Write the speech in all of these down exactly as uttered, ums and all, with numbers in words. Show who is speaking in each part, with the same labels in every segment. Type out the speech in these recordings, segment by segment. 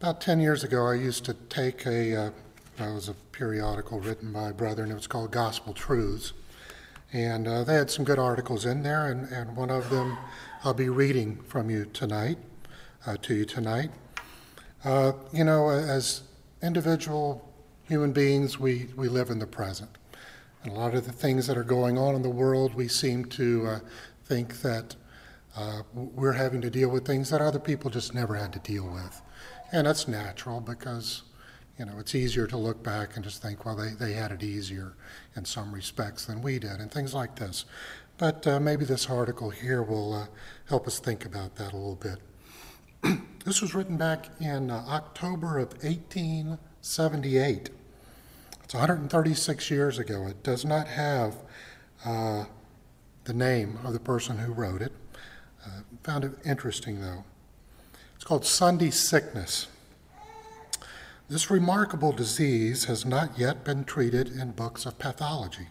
Speaker 1: About ten years ago, I used to take a, uh, that was a periodical written by a brother, and it was called Gospel Truths. And uh, they had some good articles in there, and, and one of them I'll be reading from you tonight, uh, to you tonight. Uh, you know, as individual human beings, we, we live in the present. And a lot of the things that are going on in the world, we seem to uh, think that uh, we're having to deal with things that other people just never had to deal with. And that's natural because, you know, it's easier to look back and just think, well, they, they had it easier in some respects than we did, and things like this. But uh, maybe this article here will uh, help us think about that a little bit. This was written back in uh, October of eighteen seventy-eight. It's one hundred thirty-six years ago. It does not have uh, the name of the person who wrote it. Uh, found it interesting, though. It's called Sunday sickness. This remarkable disease has not yet been treated in books of pathology.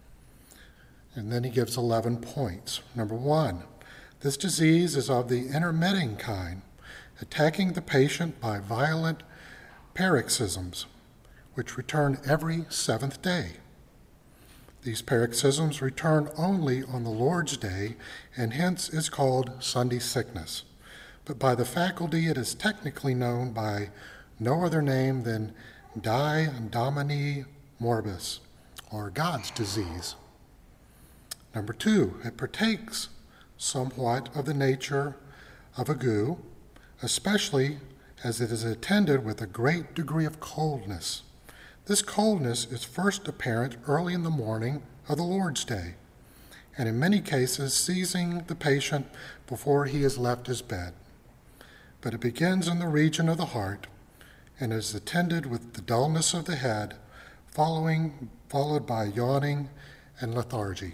Speaker 1: And then he gives eleven points. Number one, this disease is of the intermitting kind, attacking the patient by violent paroxysms, which return every seventh day. These paroxysms return only on the Lord's Day, and hence is called Sunday sickness. But by the faculty it is technically known by no other name than Die Domini morbus, or God's disease. Number two, it partakes somewhat of the nature of ague, especially as it is attended with a great degree of coldness. This coldness is first apparent early in the morning of the Lord's Day, and in many cases seizing the patient before he has left his bed. But it begins in the region of the heart and is attended with the dullness of the head, following, followed by yawning and lethargy.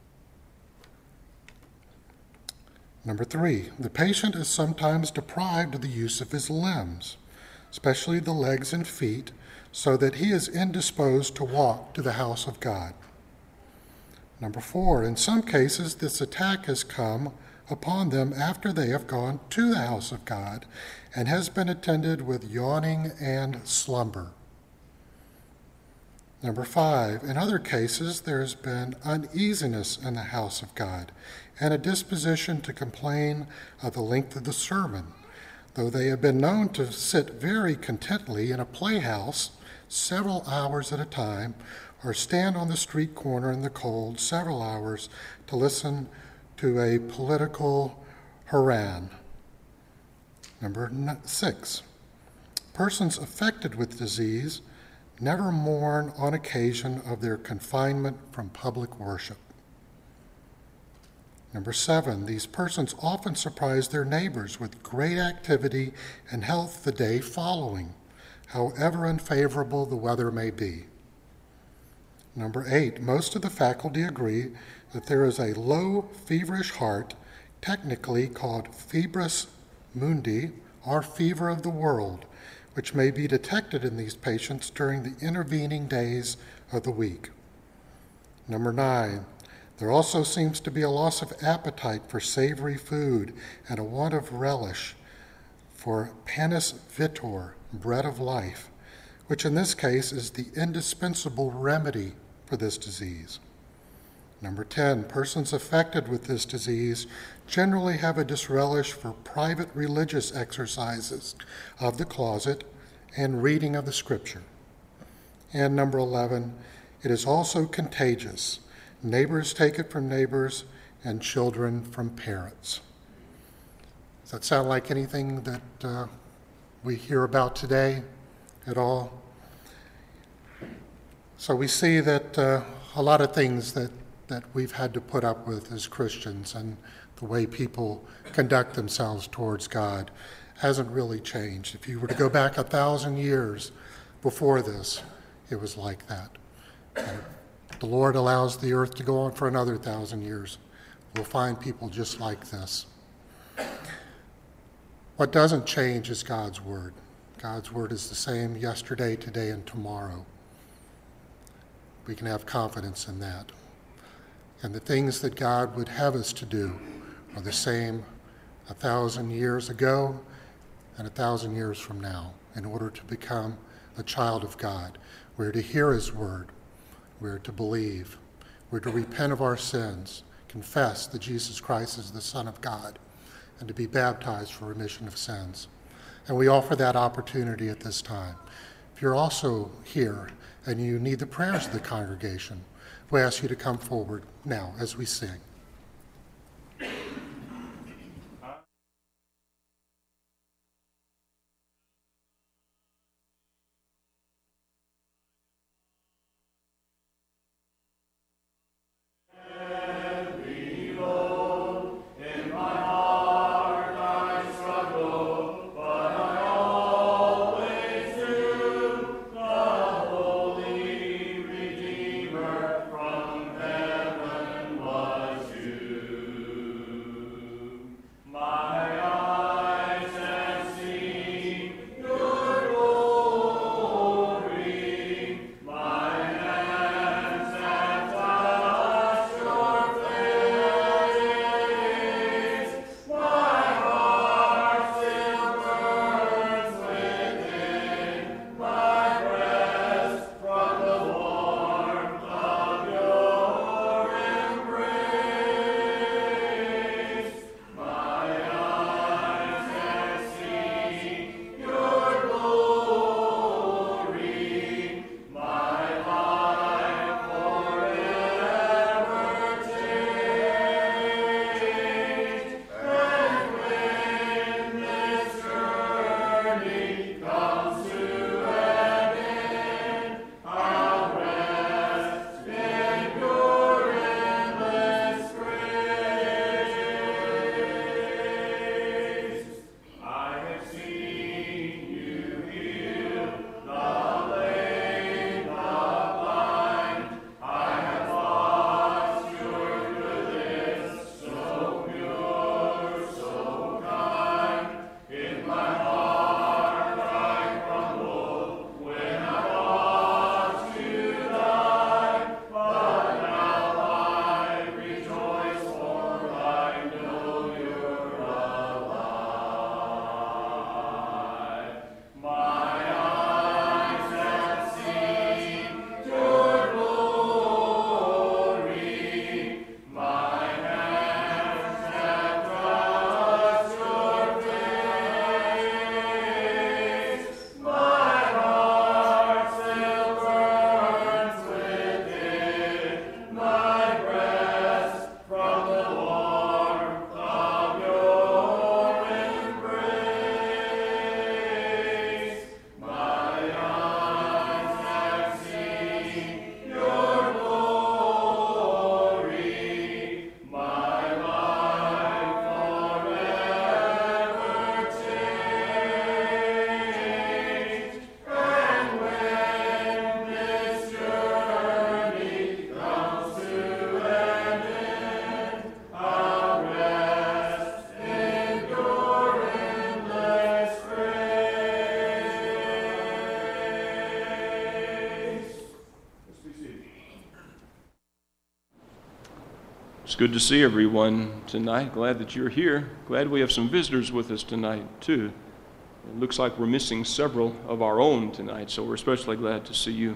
Speaker 1: Number three, the patient is sometimes deprived of the use of his limbs, especially the legs and feet, so that he is indisposed to walk to the house of God. Number four, in some cases, this attack has come upon them after they have gone to the house of God and has been attended with yawning and slumber. Number five, in other cases, there has been uneasiness in the house of God and a disposition to complain of the length of the sermon, though they have been known to sit very contentedly in a playhouse several hours at a time, or stand on the street corner in the cold several hours to listen to a political harangue. Number six, persons affected with disease never mourn on occasion of their confinement from public worship. Number seven, these persons often surprise their neighbors with great activity and health the day following, however unfavorable the weather may be. Number eight, most of the faculty agree that there is a low feverish heart, technically called febris mundi, or fever of the world, which may be detected in these patients during the intervening days of the week. Number nine, there also seems to be a loss of appetite for savory food and a want of relish for panis vitor, bread of life, which in this case is the indispensable remedy for this disease. Number ten, persons affected with this disease generally have a disrelish for private religious exercises of the closet and reading of the scripture. And number eleven, it is also contagious. Neighbors take it from neighbors and children from parents. Does that sound like anything that uh, we hear about today at all? So we see that uh, a lot of things that, that we've had to put up with as Christians and the way people conduct themselves towards God hasn't really changed. If you were to go back a thousand years before this, it was like that. And the Lord allows the earth to go on for another thousand years. We'll find people just like this. What doesn't change is God's word. God's word is the same yesterday, today, and tomorrow. We can have confidence in that. And the things that God would have us to do are the same a thousand years ago and a thousand years from now in order to become a child of God. We're to hear his word. We're to believe. We're to repent of our sins, confess that Jesus Christ is the Son of God, and to be baptized for remission of sins. And we offer that opportunity at this time. If you're also here and you need the prayers of the congregation, we ask you to come forward now as we sing.
Speaker 2: It's good to see everyone tonight. Glad that you're here. Glad we have some visitors with us tonight, too. It looks like we're missing several of our own tonight, so we're especially glad to see you.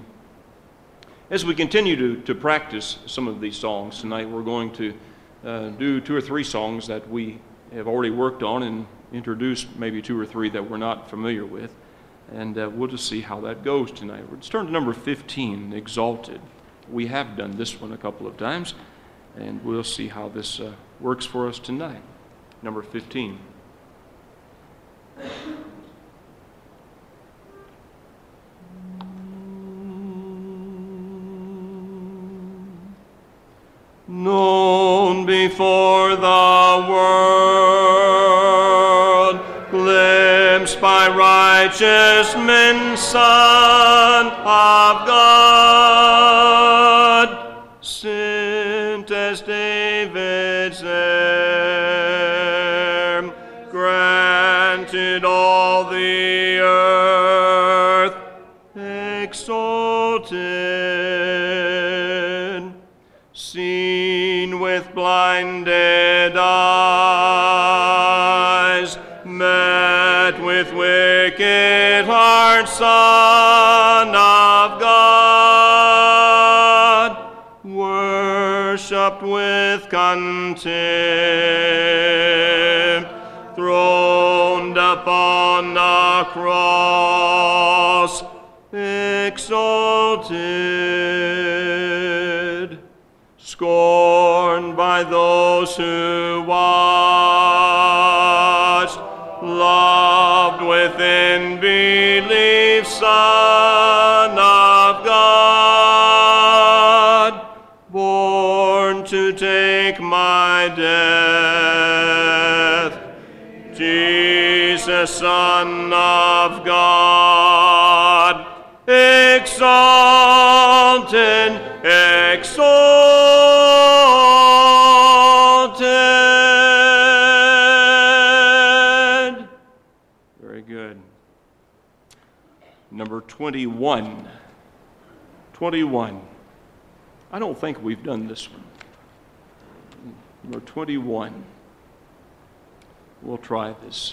Speaker 2: As we continue to, to practice some of these songs tonight, we're going to uh, do two or three songs that we have already worked on and introduce maybe two or three that we're not familiar with. And uh, we'll just see how that goes tonight. Let's turn to number fifteen, Exalted. We have done this one a couple of times, and we'll see how this uh, works for us tonight. Number fifteen. Known before the world, glimpsed by righteous men, Son of God, sent as David's heir, granted all the earth, exalted, seen with blinded eyes, met with
Speaker 3: art Son of God, worshipped with contempt, throned upon the cross, exalted, scorned by those who watched, loved within belief, Son of God, born to take my death, Jesus, Son of God, exalted, exalted. Very good. Number twenty-one. twenty-one. I don't think we've done this one. Number twenty-one. We'll try this.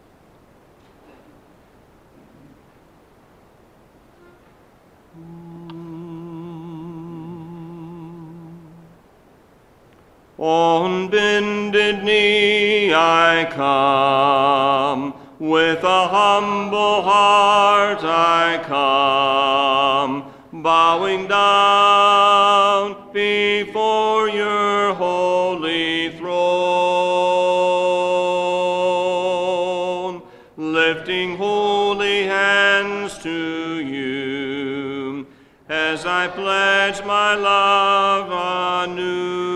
Speaker 3: On bended knee I come, with a humble heart I come, bowing down before your holy throne, lifting holy hands to you, as I pledge my love anew.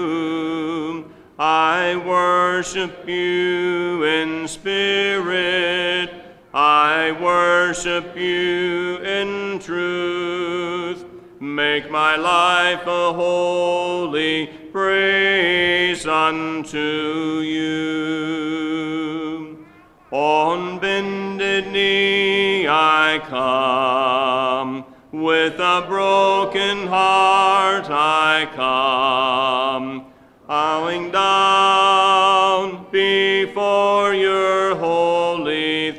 Speaker 3: I worship you in spirit, I worship you in truth. Make my life a holy praise unto you. On bended knee I come, with a broken heart I come, bowing down before your holy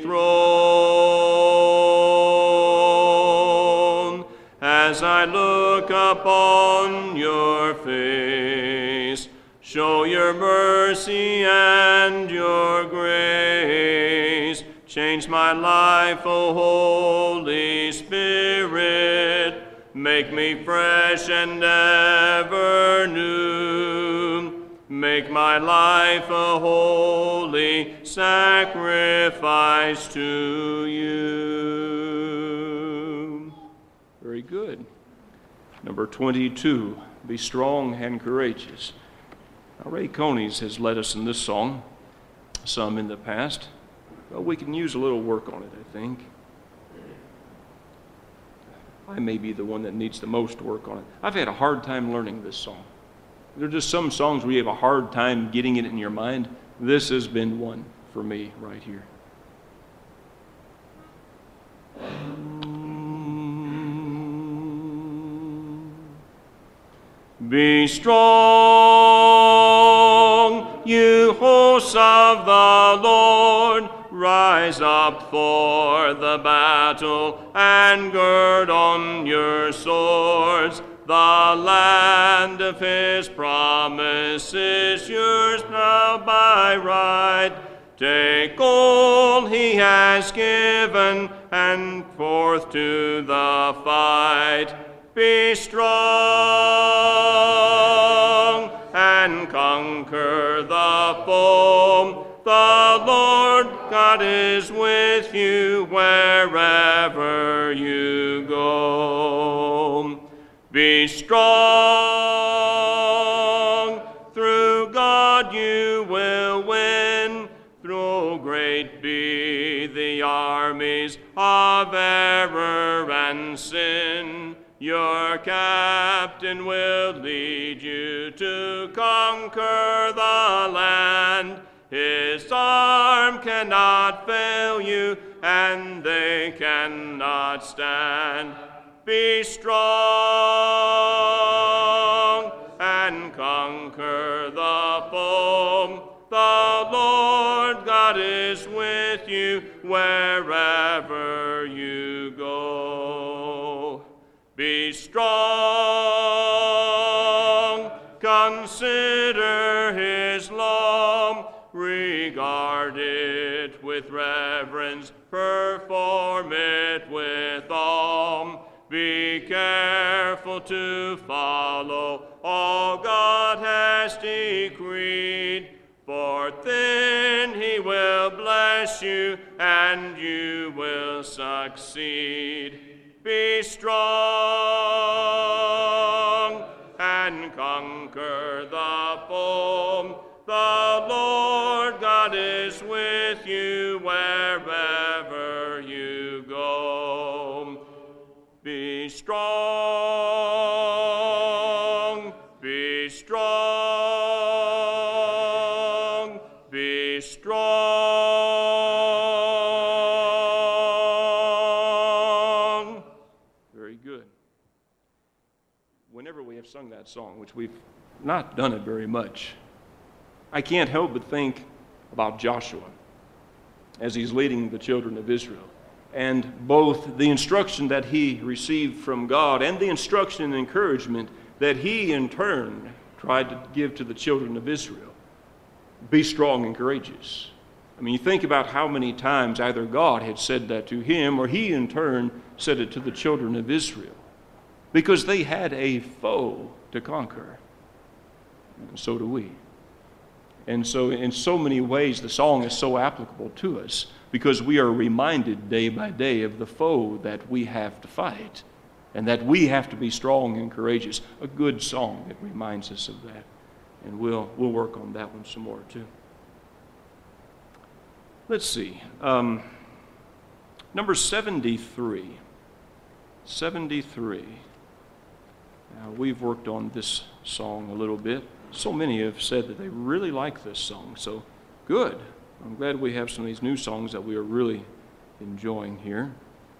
Speaker 3: throne. As I look upon your face, show your mercy and your grace. Change my life, O Holy Spirit. Make me fresh and ever new. Make my life a holy sacrifice to you. Very good. Number twenty-two, be strong and courageous. Now, Ray Conies has led us in this song, some in the past. Well, we can use a little work on it, I think. I may be the one that needs the most work on it. I've had a hard time learning this song. There are just some songs where you have a hard time getting it in your mind. This has been one for me right here. Be strong, you hosts of the Lord. Rise up for the battle and gird on your swords. The land of his promise is yours now by right. Take all he has given and forth to the fight. Be strong and conquer the foe. The Lord God is with you wherever you go. Be strong, through God you will win. Through great be the armies of error and sin. Your captain will lead you to conquer the land. His arm cannot fail you, and they cannot stand. Be strong and conquer the foe. The Lord God is with you wherever you you go. Be strong, consider his law, regard it with reverence, perform it with awe. Be careful to follow all God has decreed, for then he will bless you and you will succeed. Be strong and conquer the foe. The Lord God is with you wherever you go. Be strong, be strong, be strong. Very good. Whenever we have sung that song, which we've not done it very much, I can't help but think about Joshua as he's leading the children of Israel, and both the instruction that he received from God and the instruction and encouragement that he in turn tried to give to the children of Israel. Be strong and courageous. I mean, you think about how many times either God had said that to him or he in turn said it to the children of Israel, because they had a foe to conquer. And so do we. And so in so many ways, the song is so applicable to us, because we are reminded day by day of the foe that we have to fight, and that we have to be strong and courageous. A good song that reminds us of that. And we'll, we'll work on that one some more too. Let's see. Um, number seventy-three. seventy-three. Now, we've worked on this song a little bit. So many have said that they really like this song, so good. I'm glad we have some of these new songs that we are really enjoying here.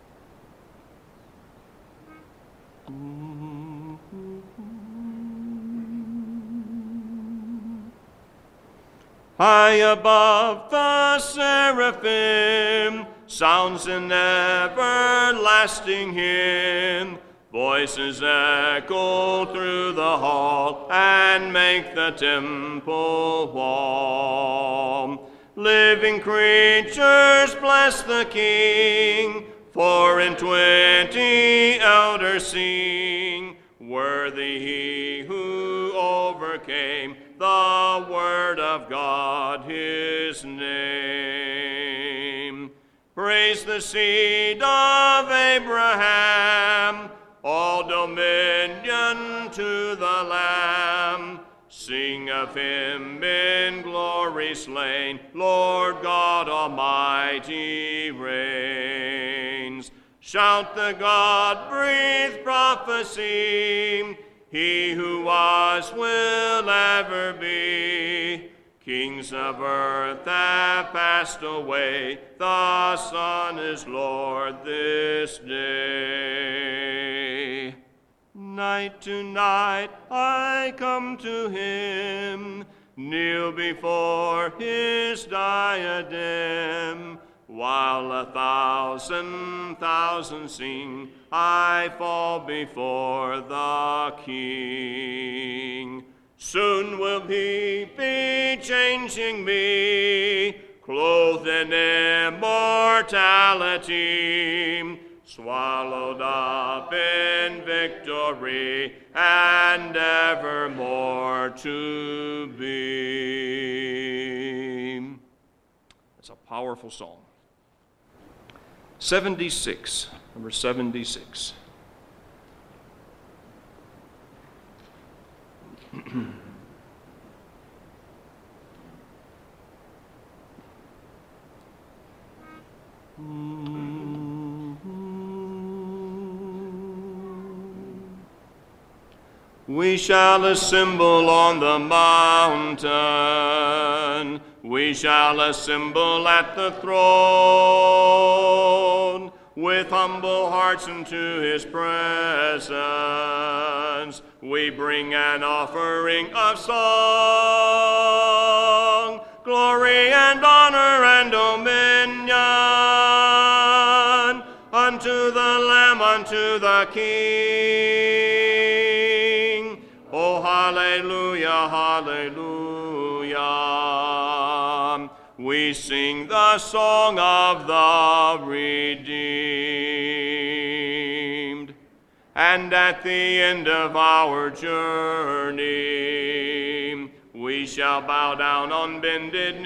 Speaker 3: High above the seraphim sounds an everlasting hymn. Voices echo through the hall and make the temple warm. Living creatures bless the King, four and twenty elders sing. Worthy he who overcame, the word of God his name. Praise the seed of Abraham, all dominion to the Lamb. Sing of him in glory slain, Lord God Almighty reigns. Shout the God-breathed prophecy, he who was will ever be. Kings of earth have passed away, the Son is Lord this day. Night to night I come to him, kneel before his diadem. While a thousand thousand sing, I fall before the King. Soon will he be changing me, clothed in immortality, swallowed up in victory, and evermore to be. That's a powerful song. seventy-six, number seventy-six. We shall assemble on the mountain, we shall assemble at the throne, with humble hearts into his presence. We bring an offering of song, glory and honor and dominion unto the Lamb, unto the King. Oh, hallelujah, hallelujah. We sing the song of the redeemed. And at the end of our journey, we shall bow down on bended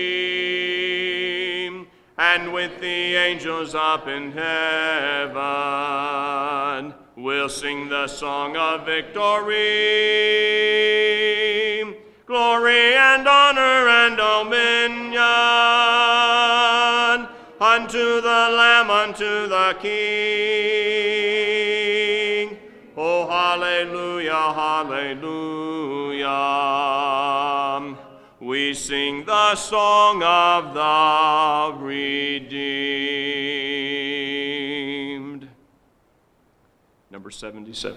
Speaker 3: knee, and with the angels up in heaven, we'll sing the song of victory. Glory and honor and dominion unto the Lamb, unto the King. Oh, hallelujah, hallelujah. We sing the song of the redeemed. Number seventy-seven.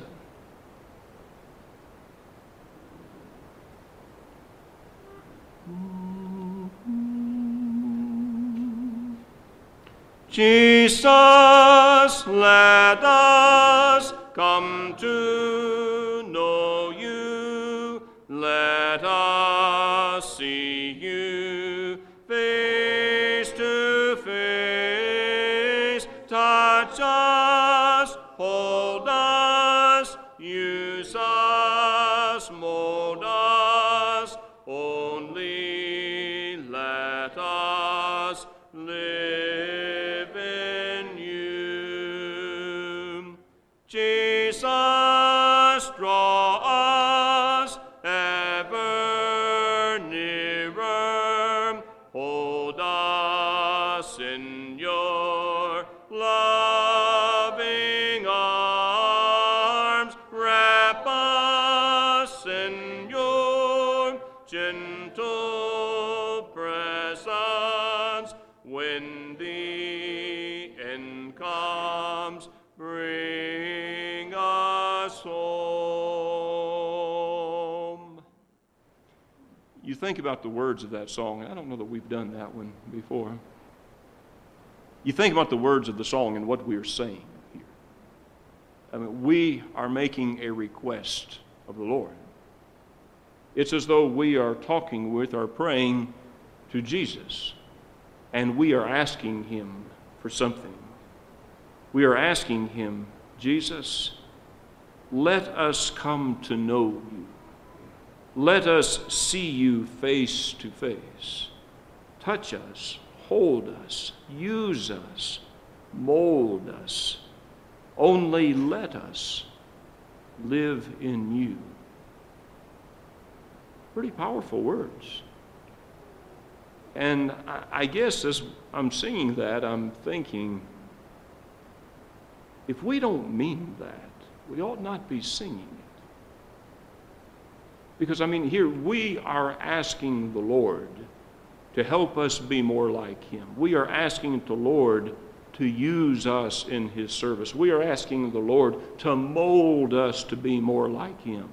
Speaker 3: Jesus, let us come to know you. Let us see you face to face. Touch us, hold us, use us, mold us. Only let us live in you. Jesus, draw us ever nearer. Hold us in your loving arms. Wrap us in your gentle presence. When the end comes, bring us home. You think about the words of that song, and I don't know that we've done that one before. You think about the words of the song and what we are saying here. I mean, we are making a request of the Lord. It's as though we are talking with or praying to Jesus, and we are asking him for something. We are asking him, Jesus, let us come to know you. Let us see you face to face. Touch us, hold us, use us, mold us. Only let us live in you. Pretty powerful words. And I, I guess as I'm singing that, I'm thinking, if we don't mean that, we ought not be singing it. Because, I mean, here we are asking the Lord to help us be more like him. We are asking the Lord to use us in his service. We are asking the Lord to mold us to be more like him.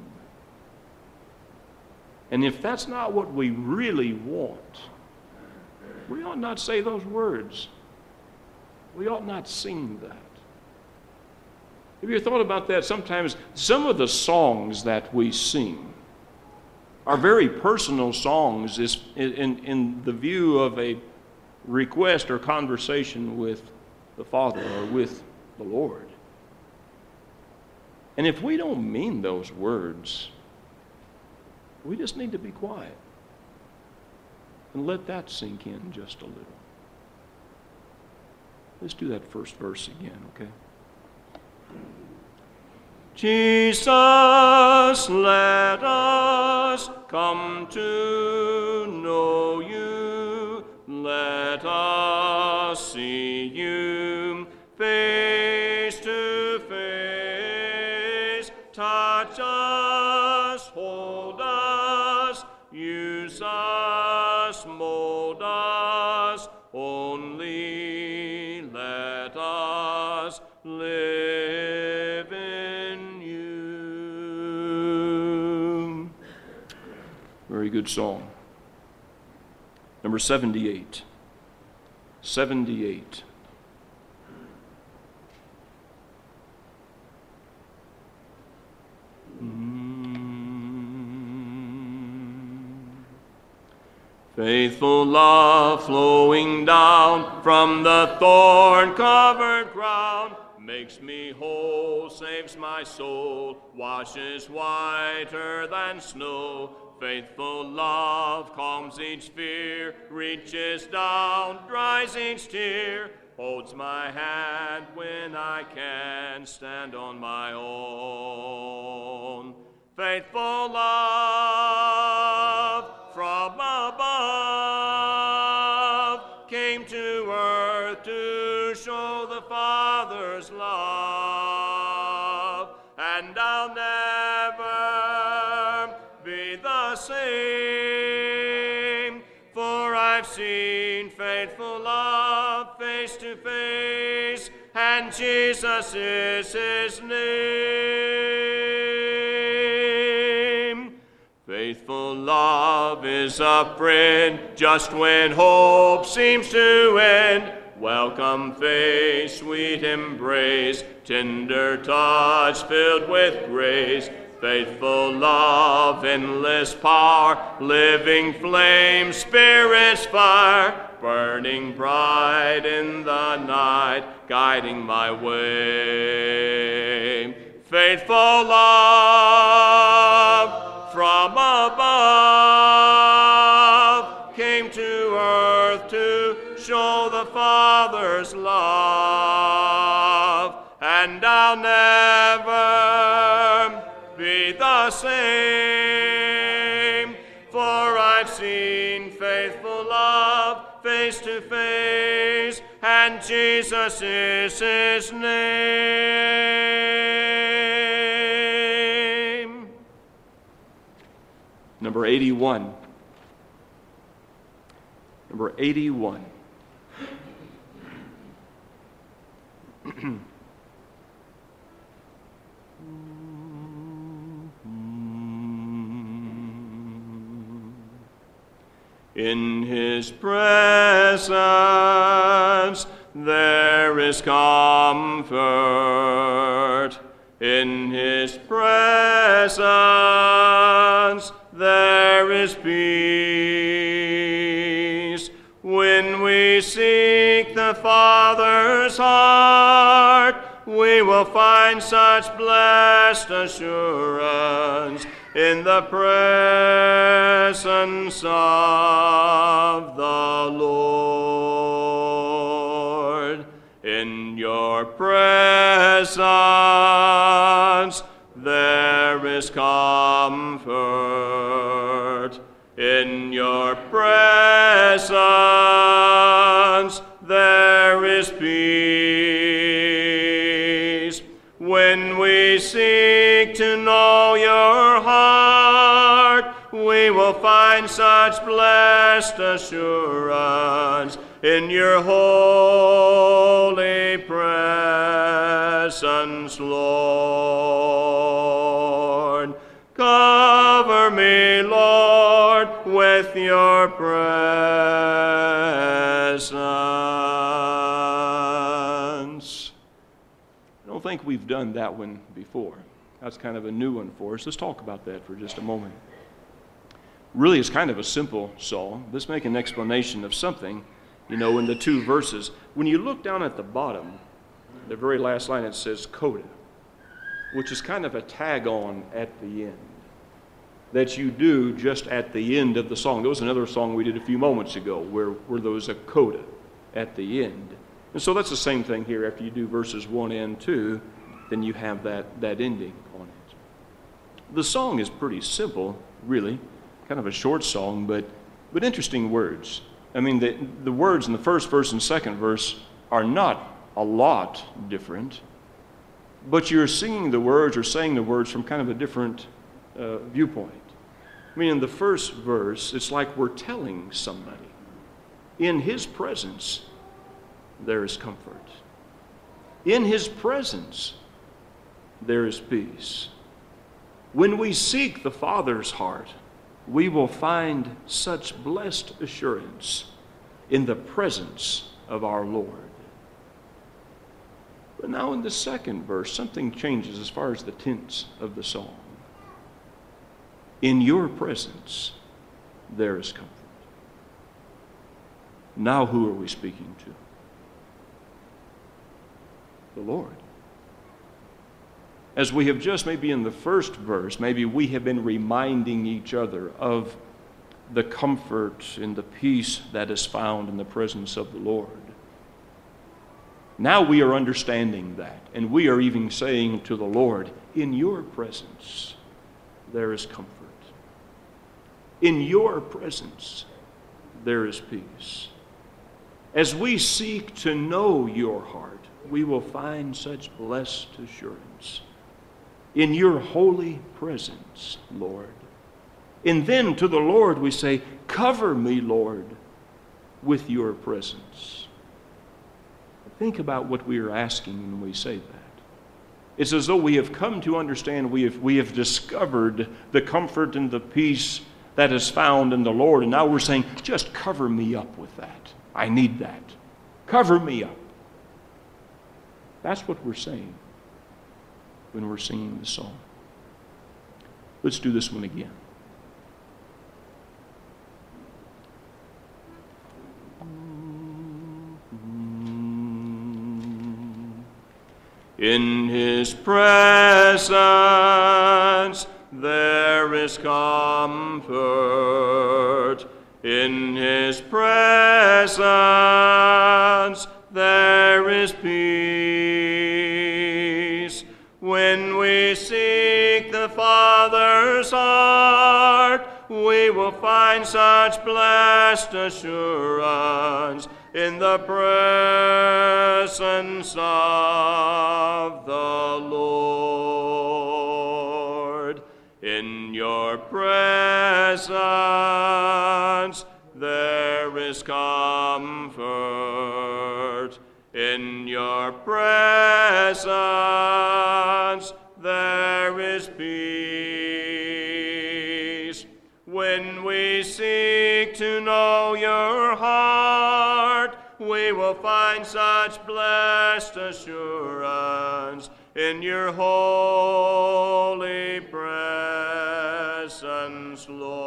Speaker 3: And if that's not what we really want, we ought not say those words. We ought not sing that. Have you thought about that? Sometimes some of the songs that we sing are very personal songs in, in the view of a request or conversation with the Father or with the Lord. And if we don't mean those words, we just need to be quiet and let that sink in just a little. Let's do that first verse again, okay? Jesus, let us come to know you. Let us see you face to face. Touch us, hold us, use us, mold us. Only let us live in you. Very good song. Number seventy-eight. seventy-eight. Faithful love flowing down from the thorn-covered crown makes me whole, saves my soul, washes whiter than snow. Faithful love calms each fear, reaches down, dries each tear, holds my hand when I can't stand on my own. Faithful love from above came to earth to show the Father's love, and I'll never be the same, for I've seen faithful love face to face, and Jesus is his name. Faithful love is a friend just when hope seems to end. Welcome face, sweet embrace, tender touch filled with grace. Faithful love, endless power, living flame, Spirit's fire, burning bright in the night, guiding my way. Faithful love from above came to earth to show the Father's love, and I'll never be the same, for I've seen faithful love face to face, and Jesus is his name.
Speaker 2: Number eighty-one. Number eighty-one. In his presence there is comfort. In his presence there is peace. When we seek the Father's heart, we will find such blessed assurance in the presence of the Lord. In your presence there is comfort. In your presence there is peace. When we seek to know your heart, we will find such blessed assurance in your holy presence, Lord. Cover me, Lord, with your presence. I don't think we've done that one before. That's kind of a new one for us. Let's talk about that for just a moment. Really, it's kind of a simple song. Let's make an explanation of something, you know, in the two verses. When you look down at the bottom, the very last line, it says coda, which is kind of a tag on at the end that you do just at the end of the song. There was another song we did a few moments ago where, where there was a coda at the end. And so that's the same thing here. After you do verses one and two, then you have that, that ending on it. The song is pretty simple, really. Kind of a short song, but, but interesting words. I mean, the, the words in the first verse and second verse are not a lot different, but you're singing the words or saying the words from kind of a different uh, viewpoint. I mean, in the first verse, it's like we're telling somebody, in his presence, there is comfort. In his presence, there is peace. When we seek the Father's heart, we will find such blessed assurance in the presence of our Lord. But now in the second verse, something changes as far as the tense of the song. In your presence, there is comfort. Now who are we speaking to? The Lord. As we have just, maybe in the first verse, maybe we have been reminding each other of the comfort and the peace that is found in the presence of the Lord. Now we are understanding that, and we are even saying to the Lord, in your presence there is comfort. In your presence there is peace. As we seek to know your heart, we will find such blessed assurance. In your holy presence, Lord. And then to the Lord we say, cover me, Lord, with your presence. Think about what we are asking when we say that. It's as though we have come to understand, we have, we have discovered the comfort and the peace that is found in the Lord, and now we're saying, just cover me up with that. I need that. Cover me up. That's what we're saying when we're singing the song. Let's do this one again. In his presence there is comfort. In his presence there is peace. When we seek the Father's heart, we will find such blessed assurance in the presence of the Lord. In your presence there is comfort. In your presence there is peace. When we seek to know your heart, we will find such blessed assurance in your holy presence,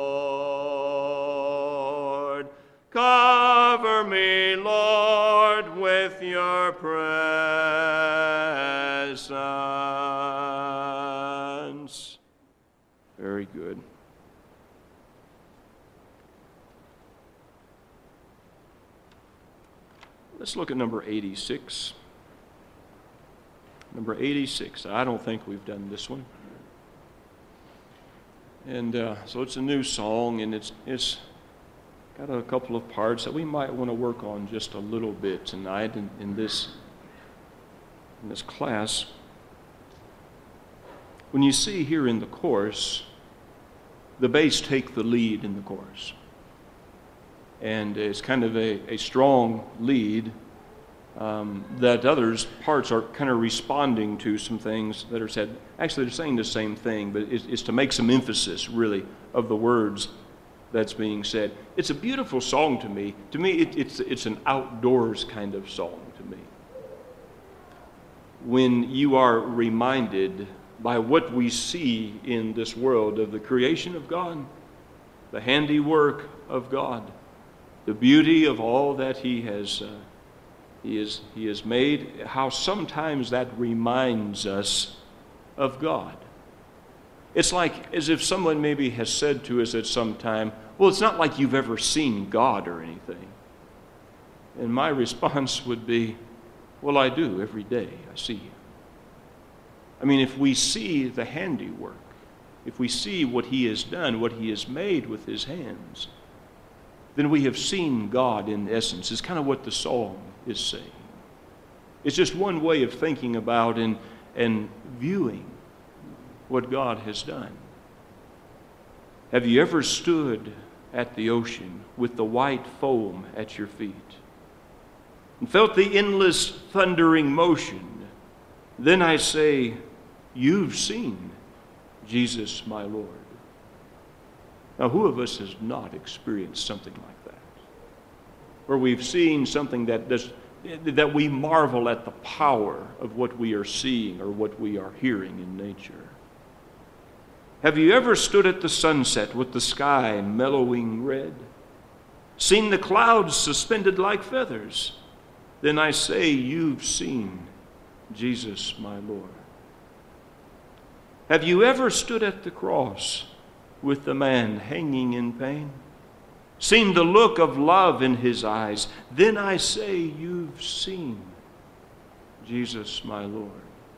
Speaker 2: Lord. Cover me, Lord, with your presence. Very good. Let's look at number eighty-six. Number eighty-six. I don't think we've done this one. And uh, so it's a new song, and it's it's got a couple of parts that we might want to work on just a little bit tonight in, in this in this class. When you see here in the chorus, the bass take the lead in the chorus. And it's kind of a, a strong lead um, that others parts are kind of responding to some things that are said. Actually, they're saying the same thing, but it's, it's to make some emphasis, really, of the words that's being said. It's a beautiful song to me. To me, it, it's, it's an outdoors kind of song to me. When you are reminded by what we see in this world of the creation of God, the handiwork of God, the beauty of all that He has, uh, he is, He has made, how sometimes that reminds us of God. It's like as if someone maybe has said to us at some time, well, it's not like you've ever seen God or anything. And my response would be, well, I do every day. I see Him. I mean, if we see the handiwork, if we see what He has done, what He has made with His hands, then we have seen God in essence. It's kind of what the song is saying. It's just one way of thinking about and, and viewing what God has done. Have you ever stood at the ocean with the white foam at your feet and felt the endless thundering motion? Then I say, you've seen Jesus, my Lord. Now, who of us has not experienced something like that? Where we've seen something that does, that we marvel at the power of what we are seeing or what we are hearing in nature. Have you ever stood at the sunset with the sky mellowing red? seen the clouds suspended like feathers, then I say you've seen Jesus my Lord. Have you ever stood at the cross with the man hanging in pain? Seen the look of love in his eyes? Then I say you've seen Jesus my Lord.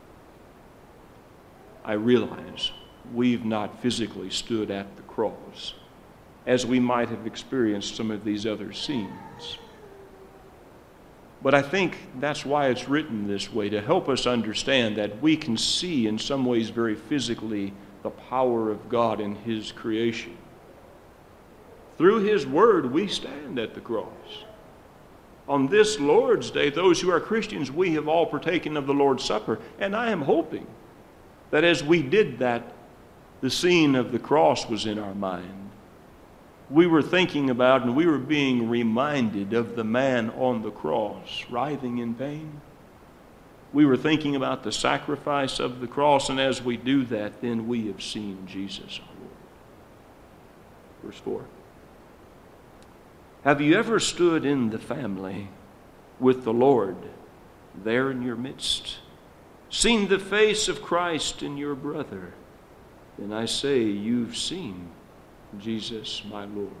Speaker 2: I realize we've not physically stood at the cross as we might have experienced some of these other scenes. But I think that's why it's written this way, to help us understand that we can see in some ways very physically the power of God in His creation. Through His Word, we stand at the cross. On this Lord's Day, those who are Christians, we have all partaken of the Lord's Supper. And I am hoping that as we did that, the scene of the cross was in our mind. We were thinking about and we were being reminded of the man on the cross, writhing in pain. We were thinking about the sacrifice of the cross, and as we do that, then we have seen Jesus our Lord. Verse four. Have you ever stood in the family with the Lord there in your midst? Seen the face of Christ in your brother? Then I say you've seen Jesus my Lord.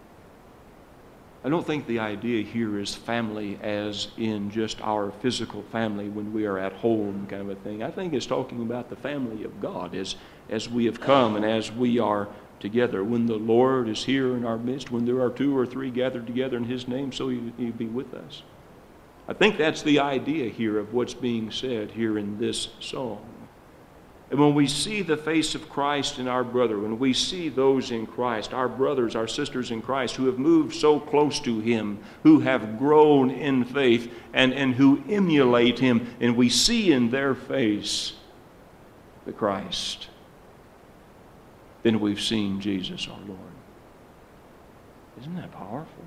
Speaker 2: I don't think the idea here is family as in just our physical family when we are at home kind of a thing. I think it's talking about the family of God as, as we have come and as we are together. When the Lord is here in our midst, when there are two or three gathered together in His name, so He will be with us. I think that's the idea here of what's being said here in this song. And when we see the face of Christ in our brother, when we see those in Christ, our brothers, our sisters in Christ, who have moved so close to Him, who have grown in faith, and, and who emulate Him, and we see in their face the Christ, then we've seen Jesus our Lord. Isn't that powerful?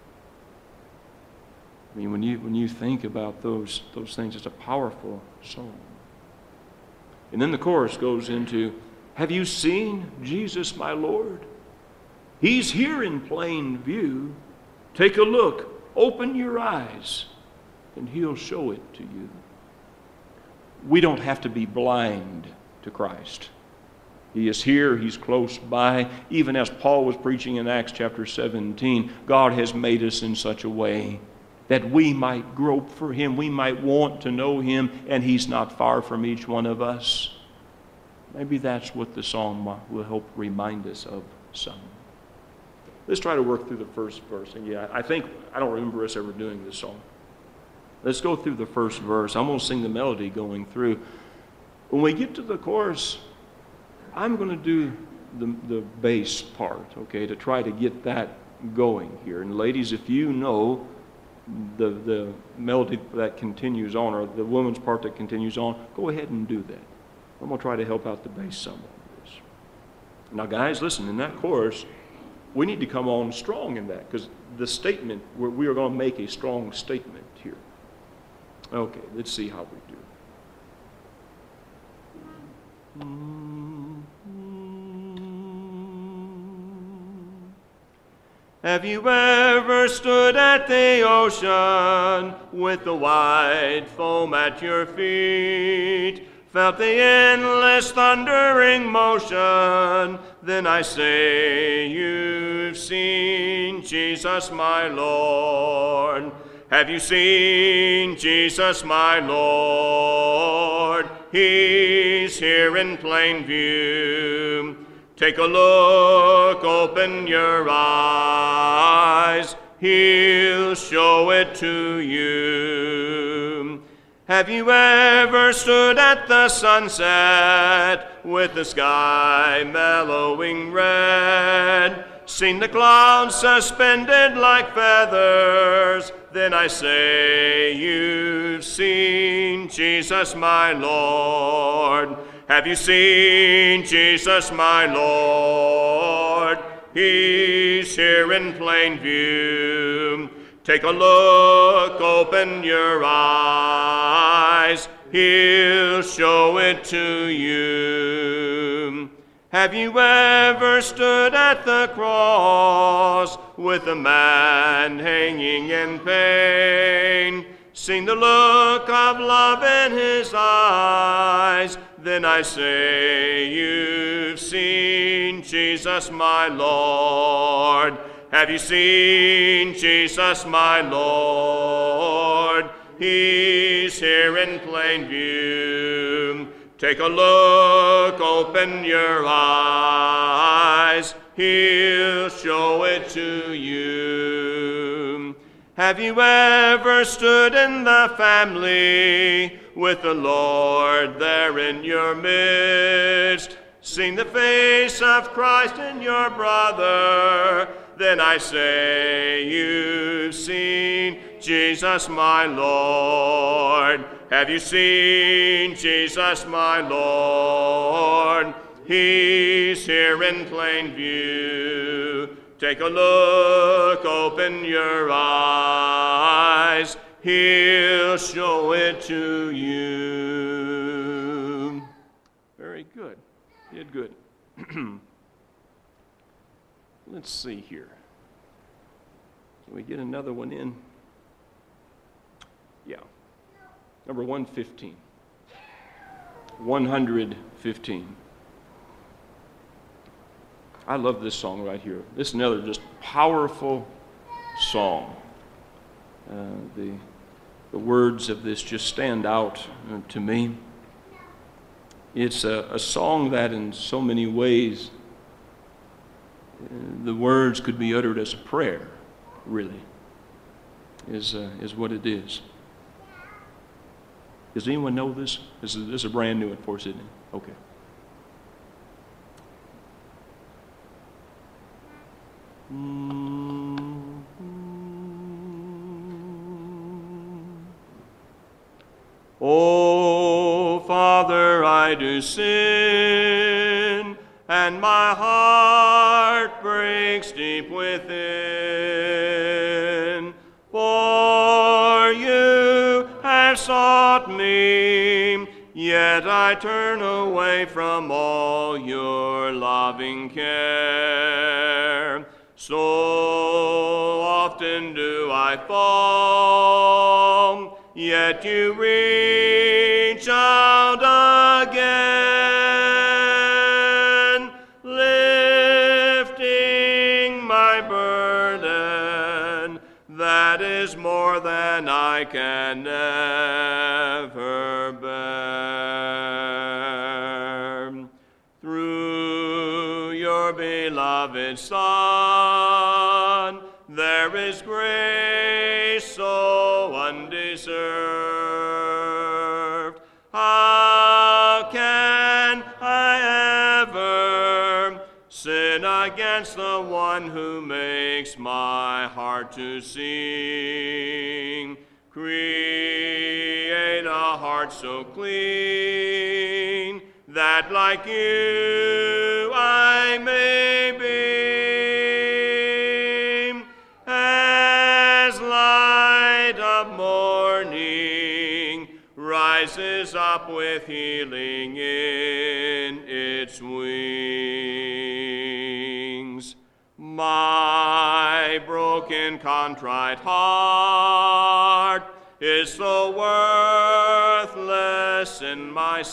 Speaker 2: I mean, when you, when you think about those, those things, it's a powerful song. And then the chorus goes into, have you seen Jesus my Lord? He's here in plain view. Take a look, open your eyes, and He'll show it to you. We don't have to be blind to Christ. He is here, He's close by. Even as Paul was preaching in Acts chapter seventeen, God has made us in such a way that we might grope for Him, we might want to know Him, and He's not far from each one of us. Maybe that's what the song will help remind us of some. Let's try to work through the first verse. And yeah, I think, I don't remember us ever doing this song. Let's go through the first verse. I'm going to sing the melody going through. When we get to the chorus, I'm going to do the, the bass part, okay, to try to get that going here. And ladies, if you know the the melody that continues on, or the woman's part that continues on, go ahead and do that. I'm going to try to help out the bass some on this. Now guys, listen, in that chorus, we need to come on strong in that, because the statement, we're, we are going to make a strong statement here. Okay, let's see how we do. Have you ever stood at the ocean with the white foam at your feet, felt the endless thundering motion? Then I say you've seen Jesus my Lord. Have you seen Jesus my Lord? He's here in plain view. Take a look, open your eyes, He'll show it to you. Have you ever stood at the sunset with the sky mellowing red, seen the clouds suspended like feathers? Then I say you've seen Jesus my Lord. Have you seen Jesus my Lord? He's here in plain view. Take a look, open your eyes, He'll show it to you.
Speaker 3: Have you ever stood at the cross with a man hanging in pain? Seen the look of love in his eyes? Then I say you've seen Jesus my Lord. Have you seen Jesus my Lord? He's here in plain view. Take a look, open your eyes. He'll show it to you. Have you ever stood in the family with the Lord there in your midst? Seen the face of Christ in your brother? Then I say you've seen Jesus my Lord. Have you seen Jesus my Lord? He's here in plain view. Take a look, open your eyes. He'll show it to you.
Speaker 2: Very good. You did good. Let's see here. Can we get another one in? Yeah. Number one fifteen. one fifteen. I love this song right here. This is another just powerful song. Uh, the, the words of this just stand out uh, to me. It's a, a song that in so many ways uh, the words could be uttered as a prayer, really, is, uh, is what it is. Does anyone know this? This is, this is a brand new one for us, isn't it? Okay.
Speaker 3: Oh, Father, I do sin, and my heart breaks deep within. For you have sought me, yet I turn away from all your loving care. So often do I fall, yet you reach out again, lifting my burden. That is more than I can ever bear. Through your beloved Son, there is grace so undeserved. How can I ever sin against the one who makes my heart to sing? Create a heart so clean that like you I may be. Rises up with healing in its wings. My broken, contrite heart is so worthless in my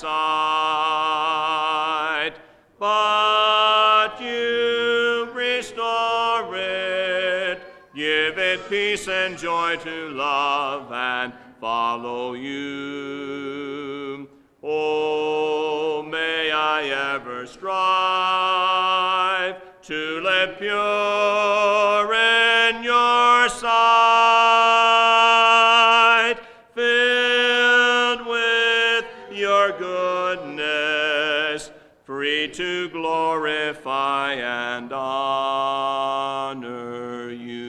Speaker 3: sight, but you restore it, give it peace and joy to love and follow you. Oh, may I ever strive to live pure in your sight, filled with your goodness, free to glorify and honor you.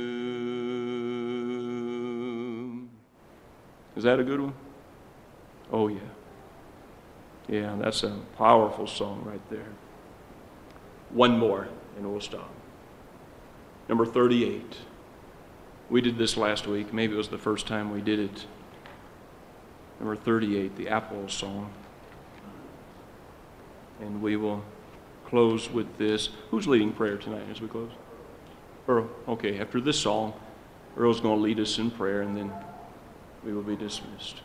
Speaker 2: Is that a good one? Oh, yeah. Yeah, that's a powerful song right there. One more, and we'll stop. Number thirty-eight. We did this last week. Maybe it was the first time we did it. Number thirty-eight, the Apple song. And we will close with this. Who's leading prayer tonight as we close? Earl. Okay, after this song, Earl's going to lead us in prayer, and then we will be dismissed.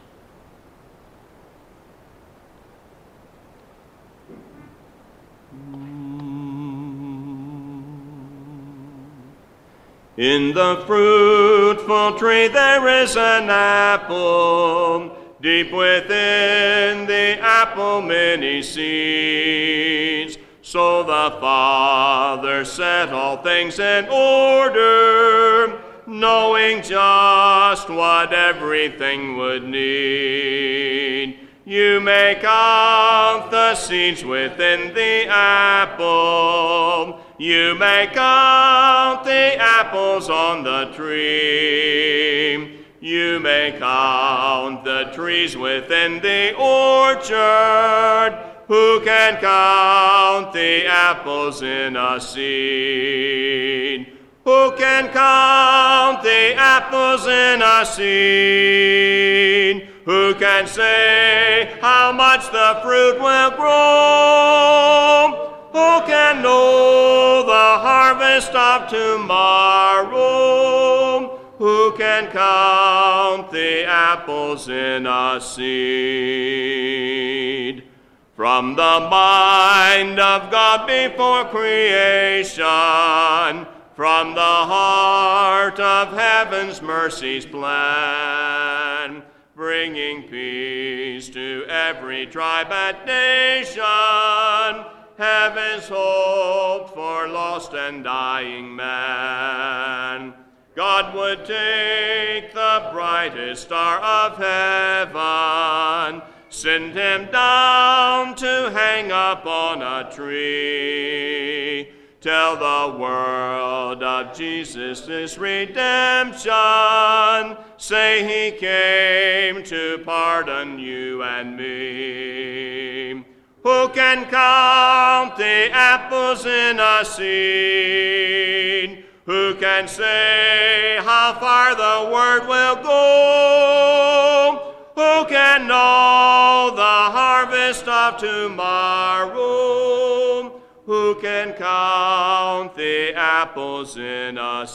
Speaker 2: In the fruitful tree there is an apple, deep within the apple many seeds. So the Father set all things in order, knowing just what everything would need. You may count the seeds within the apple. You may count the apples on the tree. You may count the trees within the orchard. Who can count the apples in a seed? Who can count the apples in a seed? Who can say how much the fruit will grow? Who can know the harvest of tomorrow? Who can count the apples in a seed? From the mind of God before creation, from the heart of heaven's mercies plan, bringing peace to every tribe and nation, heaven's hope for lost and dying man. God would take the brightest star of heaven, send him down to hang upon a tree, tell the world of Jesus' redemption, say he came to pardon you and me. Who can count the apples in a seed? Who can say how far the word will go? Who can know the harvest of tomorrow? Who can count the apples in a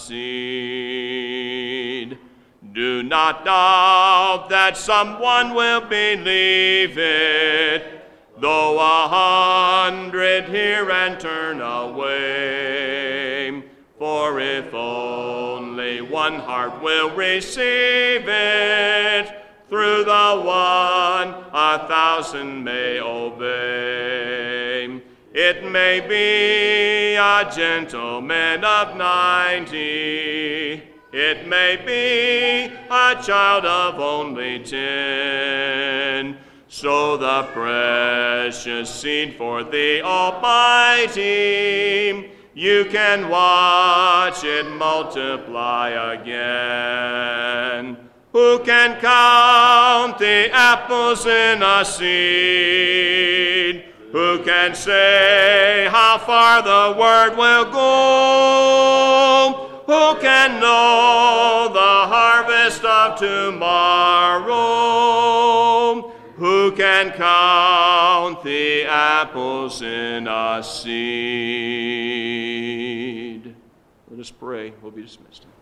Speaker 2: seed? Do not doubt that someone will believe it, though a hundred hear and turn away. For if only one heart will receive it, through the one a thousand may obey. It may be a gentleman of ninety, it may be a child of only ten. So the precious seed for the Almighty, you can watch it multiply again. Who can count the apples in a seed? Who can say how far the word will go? Who can know the harvest of tomorrow? Who can count the apples in a seed? Let us pray. We'll be dismissed.